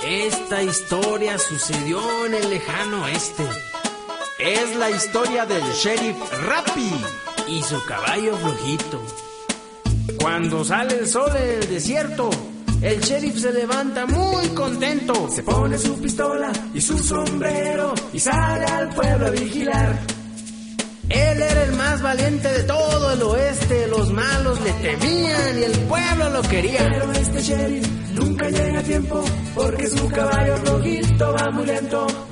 Esta historia sucedió en el lejano oeste. Es la historia del sheriff Rappy y su caballo flojito. Cuando sale el sol en el desierto, el sheriff se levanta muy contento. Se pone su pistola y su sombrero y sale al pueblo a vigilar. Él era el más valiente de todo el oeste. Los malos le temían y el pueblo lo quería. Pero este sheriff nunca llega a tiempo porque su caballo flojito va muy lento.